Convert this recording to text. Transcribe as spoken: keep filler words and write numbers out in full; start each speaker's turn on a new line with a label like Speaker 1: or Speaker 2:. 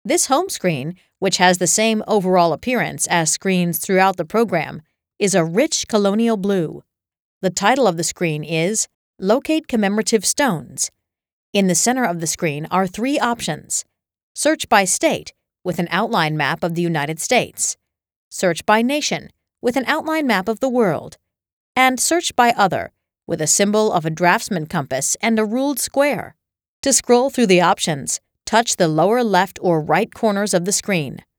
Speaker 1: This home screen, which has the same overall appearance as screens throughout the program, is a rich colonial blue. The title of the screen is Locate Commemorative Stones. In the center of the screen are three options: Search by State, with an outline map of the United States; Search by Nation, with an outline map of the world; and Search by Other, with a symbol of a draftsman compass and a ruled square. To scroll through the options, touch the lower left or right corners of the screen.